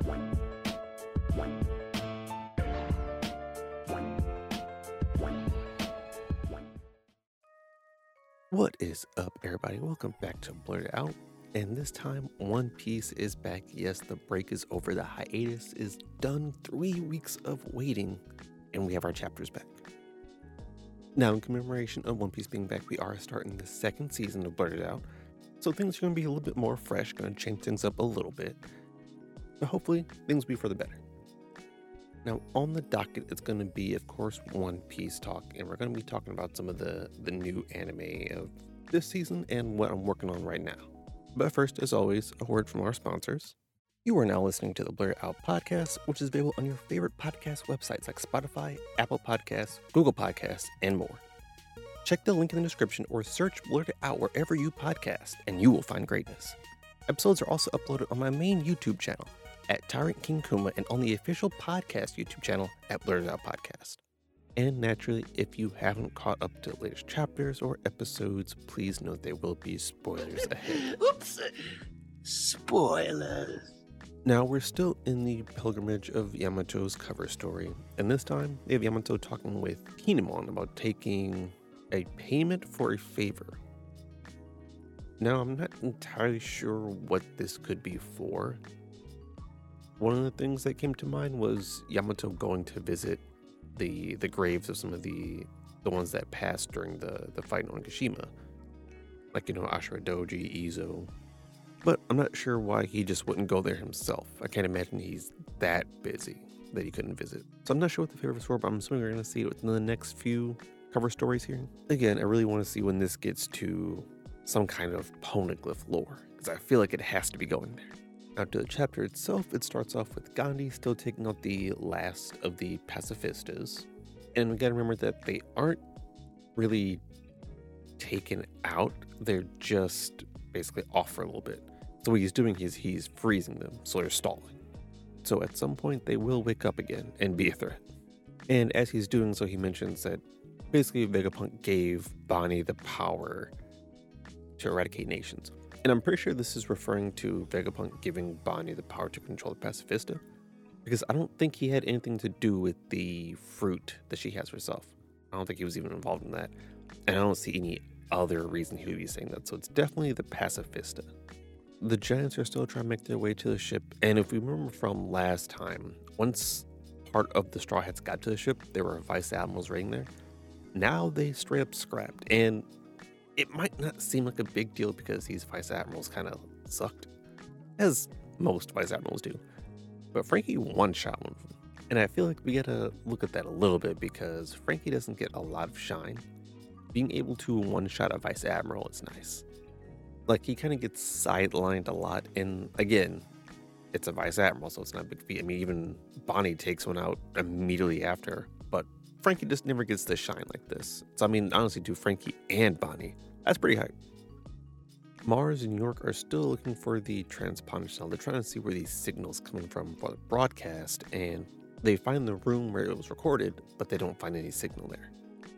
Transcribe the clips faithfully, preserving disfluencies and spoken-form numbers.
What is up, everybody? Welcome back to Blurted Out. And this time, One Piece is back. Yes, the break is over. The hiatus is done. Three weeks of waiting, and we have our chapters back. Now, in commemoration of One Piece being back, we are starting the second season of Blurted Out. So things are going to be a little bit more fresh, going to change things up a little bit. But hopefully, things will be for the better. Now, on the docket, it's going to be, of course, One Piece talk, and we're going to be talking about some of the, the new anime of this season and what I'm working on right now. But first, as always, a word from our sponsors. You are now listening to the Blurted Out podcast, which is available on your favorite podcast websites like Spotify, Apple Podcasts, Google Podcasts, and more. Check the link in the description or search Blurted Out wherever you podcast, and you will find greatness. Episodes are also uploaded on my main YouTube channel at Tyrant King Kuma and on the official podcast YouTube channel at Blurted Out Podcast. And naturally, if you haven't caught up to the latest chapters or episodes, please note there will be spoilers ahead. Oops! Spoilers. Now, we're still in the pilgrimage of Yamato's cover story, and this time, we have Yamato talking with Kinemon about taking a payment for a favor. Now, I'm not entirely sure what this could be for. One of the things that came to mind was Yamato going to visit the the graves of some of the the ones that passed during the, the fight on Onigashima. Like, you know, Ashura Doji, Izo. But I'm not sure why he just wouldn't go there himself. I can't imagine he's that busy that he couldn't visit. So I'm not sure what the favor was for, but I'm assuming we're going to see it within the next few cover stories here. Again, I really want to see when this gets to some kind of poneglyph lore, because I feel like it has to be going there. Now, to the chapter itself, it starts off with Gandhi still taking out the last of the pacifistas. And we gotta remember that they aren't really taken out, they're just basically off for a little bit. So what he's doing is he's freezing them, so they're stalling. So at some point, they will wake up again and be a threat. And as he's doing so, he mentions that basically Vegapunk gave Bonnie the power to eradicate nations. And I'm pretty sure this is referring to Vegapunk giving Bonnie the power to control the Pacifista, because I don't think he had anything to do with the fruit that she has herself. I don't think he was even involved in that. And I don't see any other reason he would be saying that. So it's definitely the Pacifista. The Giants are still trying to make their way to the ship. And if we remember from last time, once part of the Straw Hats got to the ship, there were vice admirals raiding there. Now they straight up scrapped. And it might not seem like a big deal because these vice admirals kind of sucked, as most vice admirals do. But Franky one-shot one of them. And I feel like we gotta look at that a little bit because Franky doesn't get a lot of shine. Being able to one-shot a vice admiral is nice. Like, he kind of gets sidelined a lot, and again, it's a vice admiral, so it's not a big feat. I mean, even Bonnie takes one out immediately after, but Franky just never gets the shine like this. So I mean, honestly, to Franky and Bonnie, that's pretty hype. Mars and York are still looking for the transponder signal. They're trying to see where these signals coming from for the broadcast, and they find the room where it was recorded, but they don't find any signal there.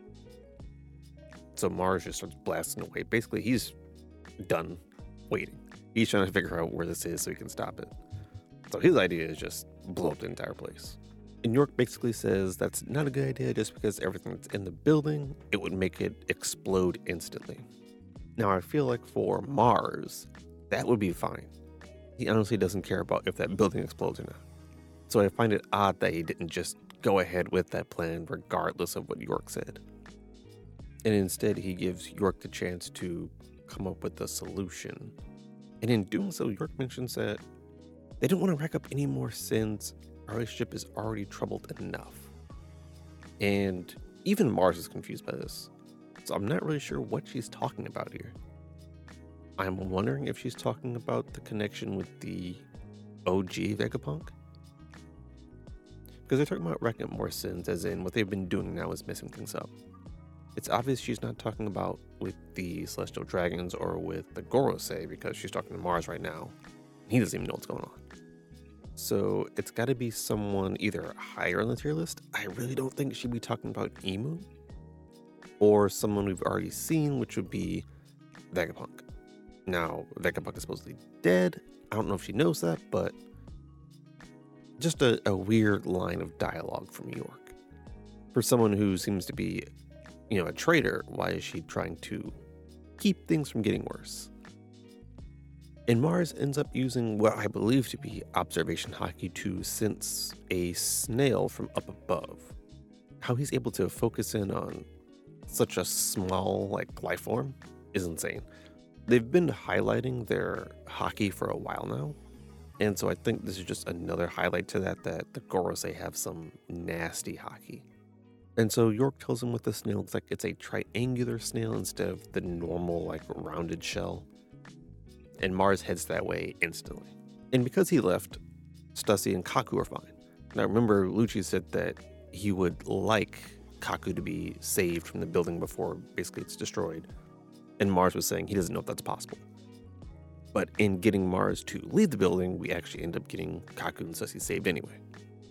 So Mars just starts blasting away. Basically, he's done waiting. He's trying to figure out where this is so he can stop it. So his idea is just blow up the entire place. And York basically says that's not a good idea just because everything that's in the building, it would make it explode instantly. Now, I feel like for Mars, that would be fine. He honestly doesn't care about if that building explodes or not. So I find it odd that he didn't just go ahead with that plan regardless of what York said. And instead, he gives York the chance to come up with a solution. And in doing so, York mentions that they don't want to rack up any more sins. Our relationship is already troubled enough. And even Mars is confused by this. So I'm not really sure what she's talking about here. I'm wondering if she's talking about the connection with the O G Vegapunk. Because they're talking about racking up more sins, as in what they've been doing now is messing things up. It's obvious she's not talking about with the Celestial Dragons or with the Gorosei, because she's talking to Mars right now. He doesn't even know what's going on. So it's got to be someone either higher on the tier list. I really don't think she'd be talking about Imu. Or someone we've already seen, which would be Vegapunk. Now, Vegapunk is supposedly dead. I don't know if she knows that, but Just a, a weird line of dialogue from York. For someone who seems to be, you know, a traitor, why is she trying to keep things from getting worse? And Mars ends up using what I believe to be observation haki to sense a snail from up above. How he's able to focus in on such a small, like, life form is insane. They've been highlighting their haki for a while now, and so I think this is just another highlight to that, that the Gorosei have some nasty haki. And so York tells him what the snail looks like. It's a triangular snail instead of the normal, like, rounded shell. And Mars heads that way instantly. And because he left, Stussy and Kaku are fine. Now remember, Lucci said that he would like Kaku to be saved from the building before basically it's destroyed. And Mars was saying he doesn't know if that's possible. But in getting Mars to leave the building, we actually end up getting Kaku and Stussy saved anyway.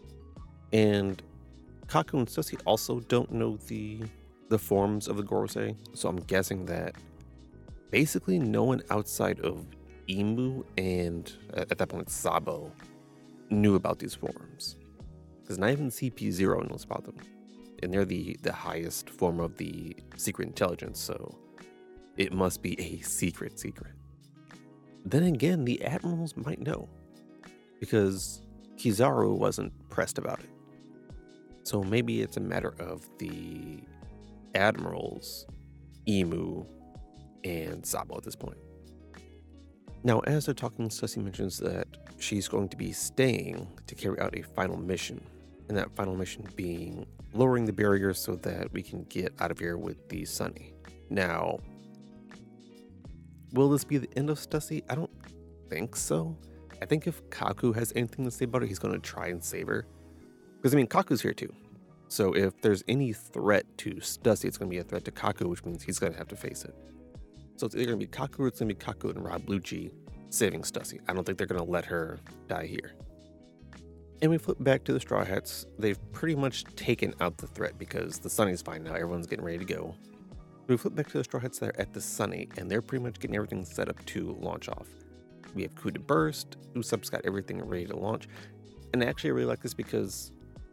And Kaku and Stussy also don't know the the forms of the Gorosei, so I'm guessing that basically no one outside of Imu and, at that point, Sabo knew about these forms. Because not even C P zero knows about them. And they're the, the highest form of the secret intelligence, so it must be a secret secret. Then again, the admirals might know, because Kizaru wasn't pressed about it. So maybe it's a matter of the admirals, Imu, and Sabo at this point. Now, as they're talking, Stussy mentions that she's going to be staying to carry out a final mission, and that final mission being lowering the barrier so that we can get out of here with the Sunny. Now, will this be the end of Stussy? I don't think so. I think if Kaku has anything to say about it, he's going to try and save her. Because, I mean, Kaku's here too. So if there's any threat to Stussy, it's going to be a threat to Kaku, which means he's going to have to face it. So it's either going to be Kaku or it's going to be Kaku and Rob Lucci saving Stussy. I don't think they're going to let her die here. And we flip back to the Straw Hats. They've pretty much taken out the threat because the Sunny's fine now. Everyone's getting ready to go. We flip back to the Straw Hats that are at the Sunny, and they're pretty much getting everything set up to launch off. We have Coup de Burst. Usopp's got everything ready to launch. And actually, I really like this because,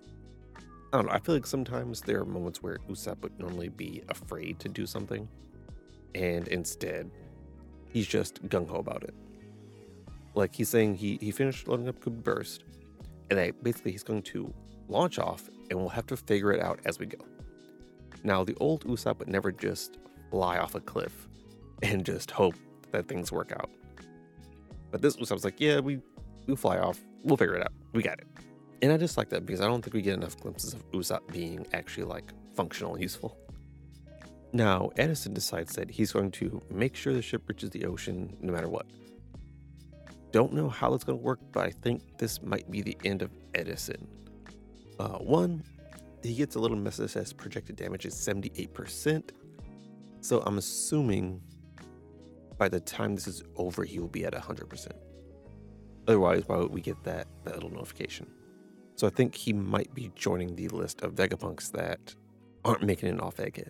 I don't know, I feel like sometimes there are moments where Usopp would normally be afraid to do something. And instead, he's just gung-ho about it. Like, he's saying he, he finished loading up Coup de Burst, and that basically he's going to launch off, and we'll have to figure it out as we go. Now, the old Usopp would never just fly off a cliff and just hope that things work out. But this Usopp's like, yeah, we, we'll fly off. We'll figure it out. We got it. And I just like that because I don't think we get enough glimpses of Usopp being actually, like, functional and useful. Now, Edison decides that he's going to make sure the ship reaches the ocean no matter what. Don't know how that's going to work, but I think this might be the end of Edison. Uh, one, he gets a little message that says projected damage is seventy-eight percent. So I'm assuming by the time this is over, he will be at one hundred percent. Otherwise, why would we get that, that little notification? So I think he might be joining the list of Vegapunks that aren't making it off Egghead.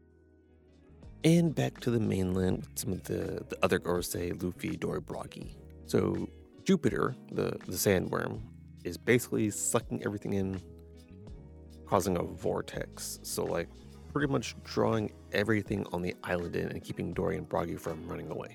And back to the mainland with some of the, the other Gorosei, Luffy, Dory, Broggy. So Jupiter, the, the sandworm, is basically sucking everything in, causing a vortex. So, like, pretty much drawing everything on the island in and keeping Dory and Broggy from running away.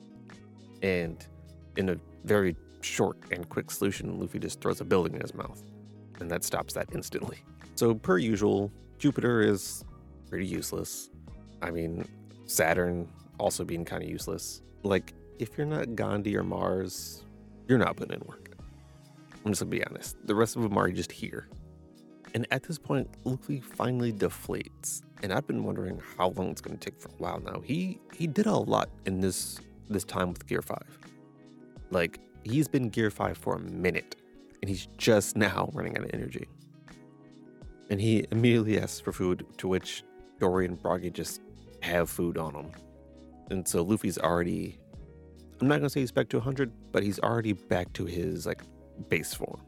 And in a very short and quick solution, Luffy just throws a building in his mouth, and that stops that instantly. So, per usual, Jupiter is pretty useless. I mean, Saturn also being kind of useless. Like, if you're not Gandhi or Mars, you're not putting in work. I'm just gonna be honest. The rest of them are just here. And at this point, Luffy finally deflates. And I've been wondering how long it's gonna take for a while now. He he did a lot in this this time with Gear five. Like, he's been Gear five for a minute, and he's just now running out of energy. And he immediately asks for food, to which Dory and Broggy just have food on him. And so Luffy's already, I'm not gonna say he's back to one hundred, but he's already back to his, like, base form.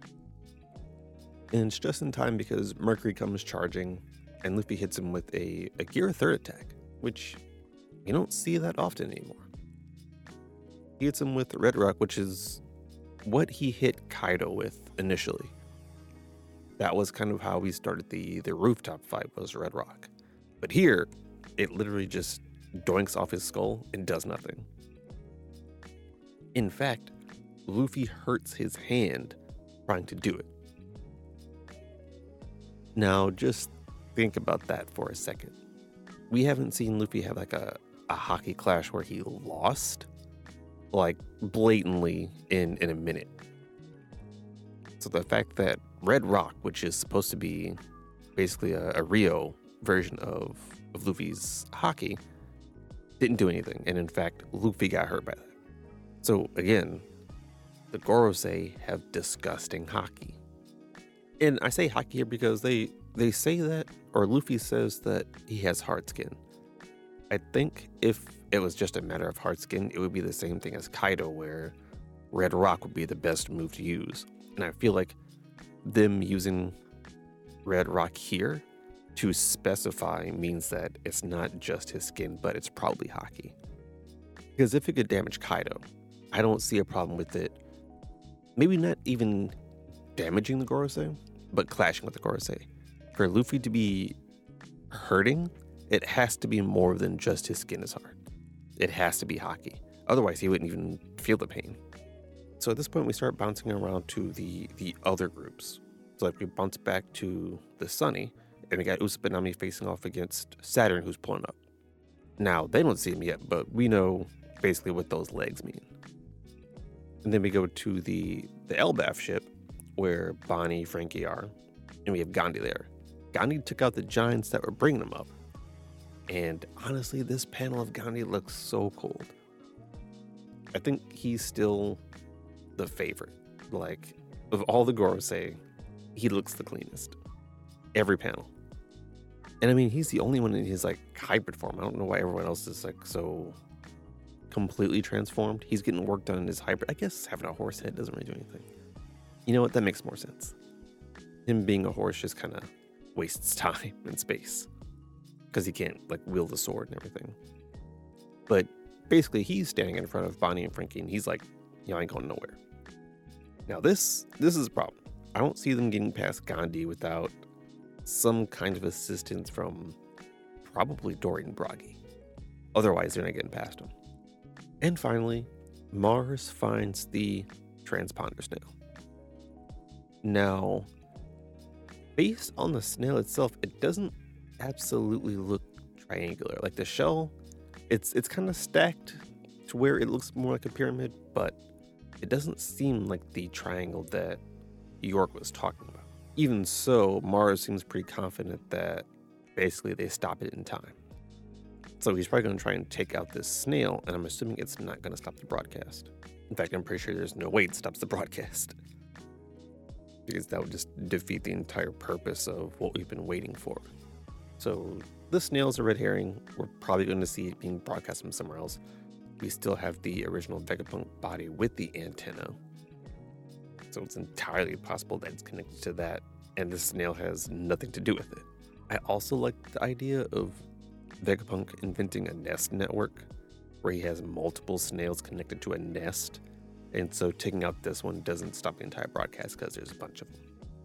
And it's just in time because Mercury comes charging, and Luffy hits him with a, a Gear third attack, which you don't see that often anymore. He hits him with Red Rock, which is what he hit Kaido with initially. That was kind of how we started the, the rooftop fight, was Red Rock. But here, it literally just doinks off his skull and does nothing. In fact, Luffy hurts his hand trying to do it. Now, just think about that for a second. We haven't seen Luffy have like a, a hockey clash where he lost, like blatantly in, in a minute. So the fact that Red Rock, which is supposed to be basically a, a Rio version of, of Luffy's hockey, didn't do anything. And in fact, Luffy got hurt by that. So again, the Gorosei have disgusting hockey. And I say hockey here because they, they say that, or Luffy says that he has hard skin. I think if it was just a matter of hard skin, it would be the same thing as Kaido, where Red Rock would be the best move to use. And I feel like them using Red Rock here to specify means that it's not just his skin, but it's probably hockey. Because if it could damage Kaido, I don't see a problem with it. Maybe not even damaging the Gorosei, but clashing with the Gorosei. For Luffy to be hurting, it has to be more than just his skin is hard. It has to be hockey. Otherwise, he wouldn't even feel the pain. So at this point, we start bouncing around to the, the other groups. So like we bounce back to the Sunny, and we got Usopp and Nami facing off against Saturn, who's pulling up. Now, they don't see him yet, but we know basically what those legs mean. And then we go to the, the Elbaf ship, where Bonnie, Frankie are, and we have Gandhi there. Gandhi took out the giants that were bringing them up. And honestly, this panel of Gandhi looks so cold. I think he's still the favorite. Like, of all the Gorosei, he looks the cleanest. Every panel. And I mean, he's the only one in his like hybrid form. I don't know why everyone else is like so completely transformed. He's getting work done in his hybrid. I guess having a horse head doesn't really do anything. You know what? That makes more sense. Him being a horse just kind of wastes time and space because he can't like wield a sword and everything. But basically, he's standing in front of Bonnie and Frankie, and he's like, "You know, I ain't going nowhere." Now, this this is a problem. I don't see them getting past Gandhi without some kind of assistance from probably Dorian Bragi. Otherwise, they're not getting past him. And finally, Mars finds the transponder snail. Now, based on the snail itself, it doesn't absolutely look triangular. Like the shell, it's it's kind of stacked to where it looks more like a pyramid, but it doesn't seem like the triangle that York was talking about. Even so, Mars seems pretty confident that basically they stop it in time. So he's probably going to try and take out this snail, and I'm assuming it's not going to stop the broadcast. In fact, I'm pretty sure there's no way it stops the broadcast, because that would just defeat the entire purpose of what we've been waiting for. So the snail's a red herring. We're probably going to see it being broadcast from somewhere else. We still have the original Vegapunk body with the antenna. So it's entirely possible that it's connected to that, and the snail has nothing to do with it. I also like the idea of Vegapunk inventing a nest network, where he has multiple snails connected to a nest, and so taking out this one doesn't stop the entire broadcast because there's a bunch of them.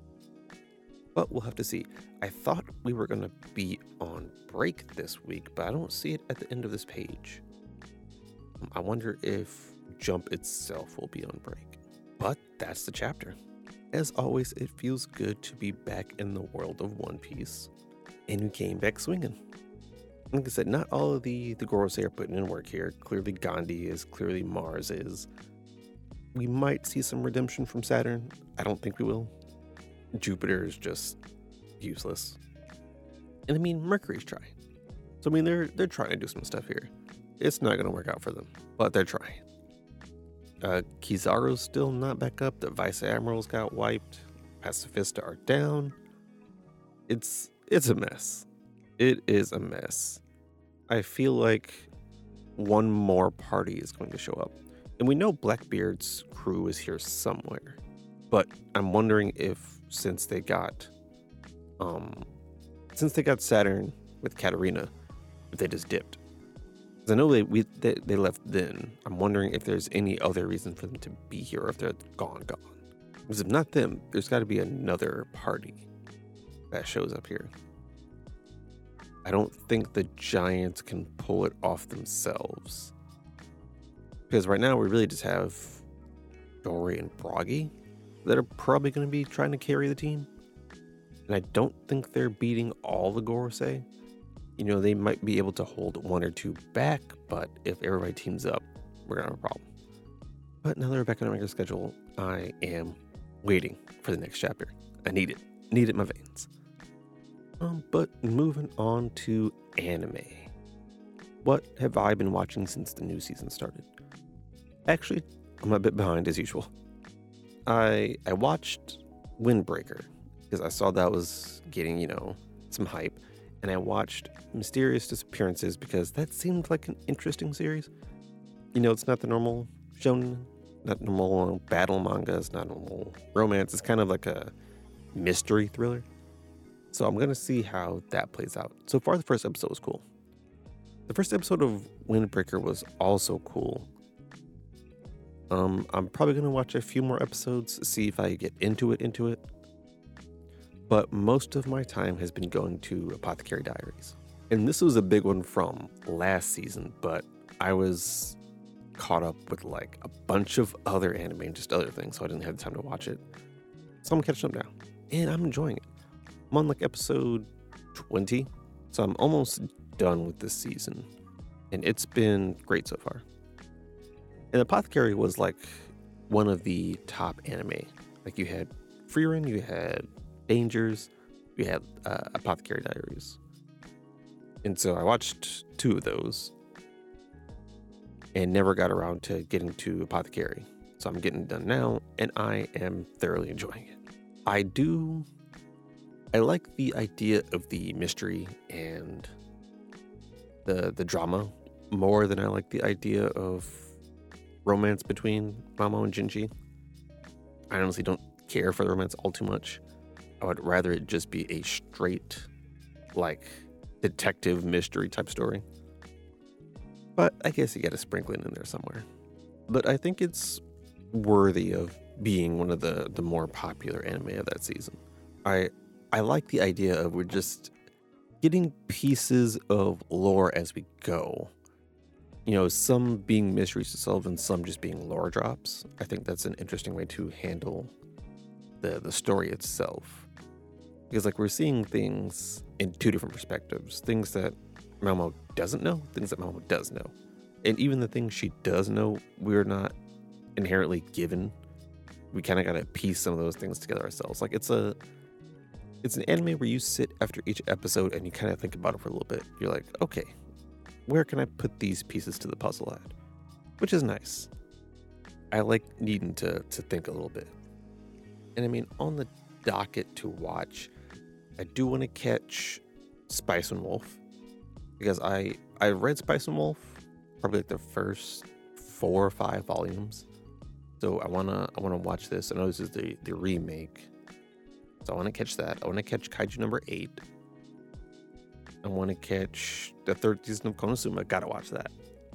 But we'll have to see. I thought we were going to be on break this week, but I don't see it at the end of this page. I wonder if Jump itself will be on break. But that's the chapter. As always, it feels good to be back in the world of One Piece. And we came back swinging. Like I said, not all of the, the Gorosei are putting in work here. Clearly Gandhi is, clearly Mars is. We might see some redemption from Saturn. I don't think we will. Jupiter is just useless. And I mean, Mercury's trying. So I mean, they're they're trying to do some stuff here. It's not going to work out for them, but they're trying. Uh, Kizaru's still not back up. The Vice Admirals got wiped. Pacifista are down. It's it's a mess. It is a mess. I feel like one more party is going to show up. And we know Blackbeard's crew is here somewhere. But I'm wondering if since they got um since they got Saturn with Katarina, if they just dipped. I know they, we, they they left then. I'm wondering if there's any other reason for them to be here, or if they're gone, gone. Because if not them, there's got to be another party that shows up here. I don't think the Giants can pull it off themselves. Because right now we really just have Dory and Broggy that are probably going to be trying to carry the team. And I don't think they're beating all the Gorosei. You know, they might be able to hold one or two back, but if everybody teams up, we're going to have a problem. But now that we're back on our regular schedule, I am waiting for the next chapter. I need it. Need it in my veins. Um, but moving on to anime. What have I been watching since the new season started? Actually, I'm a bit behind as usual. I I watched Windbreaker because I saw that was getting, you know, some hype. And I watched Mysterious Disappearances because that seemed like an interesting series. You know, it's not the normal shonen, not normal battle manga, it's not normal romance. It's kind of like a mystery thriller. So I'm going to see how that plays out. So far, the first episode was cool. The first episode of Windbreaker was also cool. Um, I'm probably going to watch a few more episodes, see if I get into it, into it. But most of my time has been going to Apothecary Diaries. And this was a big one from last season, but I was caught up with like a bunch of other anime and just other things, so I didn't have the time to watch it. So I'm catching up now, and I'm enjoying it. I'm on like episode twenty, so I'm almost done with this season, and it's been great so far. And Apothecary was like one of the top anime. Like you had Frieren, you had Dangers, you had uh, Apothecary Diaries. And so I watched two of those and never got around to getting to Apothecary. So I'm getting done now, and I am thoroughly enjoying it. I do, I like the idea of the mystery and the the drama more than I like the idea of romance between Mamo and Jinji. I honestly don't care for the romance all too much. I would rather it just be a straight, like, detective mystery type story. But I guess you got to sprinkle it in there somewhere. But I think it's worthy of being one of the, the more popular anime of that season. I I like the idea of we're just getting pieces of lore as we go. You know, some being mysteries to solve and some just being lore drops. I think that's an interesting way to handle the, the story itself. Because, like, we're seeing things in two different perspectives. Things that Mamo doesn't know, things that Mamo does know. And even the things she does know, we're not inherently given. We kind of got to piece some of those things together ourselves. Like, it's a, it's an anime where you sit after each episode and you kind of think about it for a little bit. You're like, okay, where can I put these pieces to the puzzle at? Which is nice. I like needing to, to think a little bit. And I mean, on the docket to watch, I do want to catch Spice and Wolf, because I I read Spice and Wolf probably like the first four or five volumes, so I wanna I wanna watch this. I know this is the the remake, so I want to catch that. I want to catch Kaiju number eight. I want to catch the third season of Konosuba. Gotta watch that.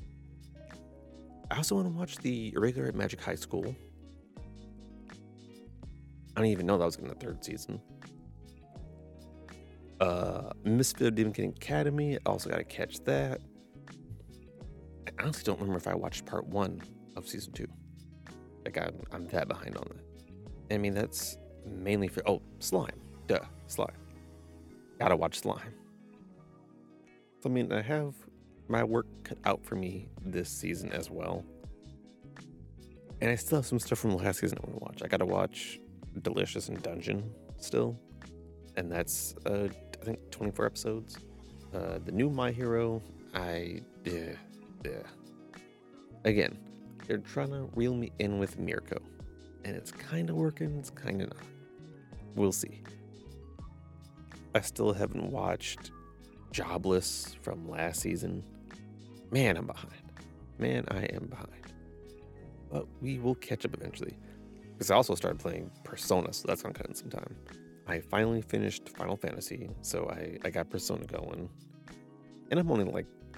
I also want to watch the Irregular Magic High School. I didn't even know that was in the third season. Uh, Misfit Demon King Academy. I also got to catch that. I honestly don't remember if I watched part one of season two. Like, I'm, I'm that behind on that. I mean, that's mainly for... Oh, Slime. Duh, Slime. Gotta watch Slime. So, I mean, I have my work cut out for me this season as well. And I still have some stuff from last season I want to watch. I gotta watch Delicious and Dungeon still. And that's, uh, I think, twenty-four episodes. Uh, the new My Hero, I... Yeah, yeah. Again, they're trying to reel me in with Mirko. And it's kind of working, it's kind of not. We'll see. I still haven't watched Jobless from last season. Man, I'm behind. Man, I am behind. But we will catch up eventually. Because I also started playing Persona, so that's going to cut in some time. I finally finished Final Fantasy, so I, I got Persona going. And I'm only like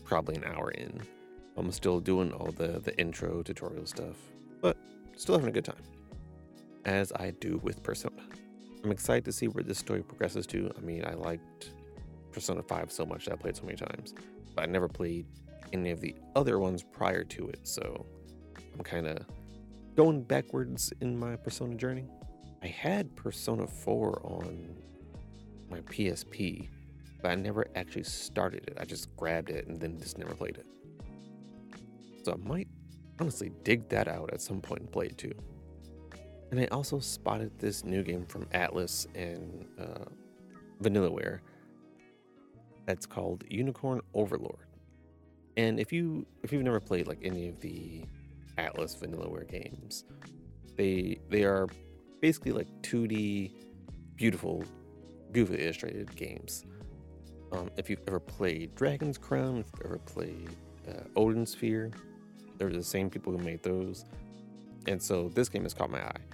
probably an hour in. I'm still doing all the, the intro tutorial stuff, but still having a good time, as I do with Persona. I'm excited to see where this story progresses to. I mean, I liked Persona five so much that I played so many times, but I never played any of the other ones prior to it, so I'm kind of going backwards in my Persona journey. I had Persona four on my P S P, but I never actually started it. I just grabbed it and then just never played it. So I might honestly dig that out at some point and play it too. And I also spotted this new game from Atlus and uh, Vanillaware that's called Unicorn Overlord. And if you if you've never played like any of the Atlus Vanillaware games, they they are basically like two D, beautiful, beautifully illustrated games. Um, if you've ever played Dragon's Crown, if you've ever played uh, Odin Sphere, they're the same people who made those. And so this game has caught my eye.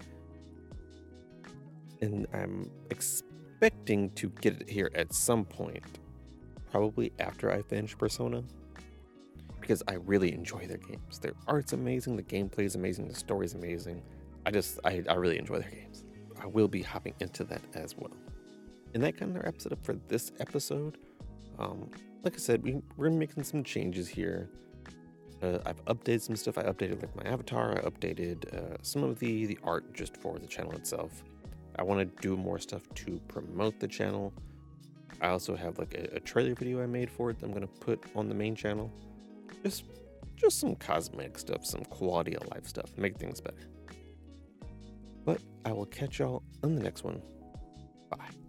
And I'm expecting to get it here at some point, probably after I finish Persona, because I really enjoy their games. Their art's amazing, the gameplay is amazing, the story's amazing. I just, I, I really enjoy their games. I will be hopping into that as well. And that kind of wraps it up for this episode. Um, like I said, we, we're making some changes here. Uh, I've updated some stuff. I updated like my avatar. I updated uh, some of the, the art just for the channel itself. I want to do more stuff to promote the channel. I also have like a, a trailer video I made for it that I'm going to put on the main channel. Just, just some cosmetic stuff, some quality of life stuff, make things better. But I will catch y'all on the next one. Bye.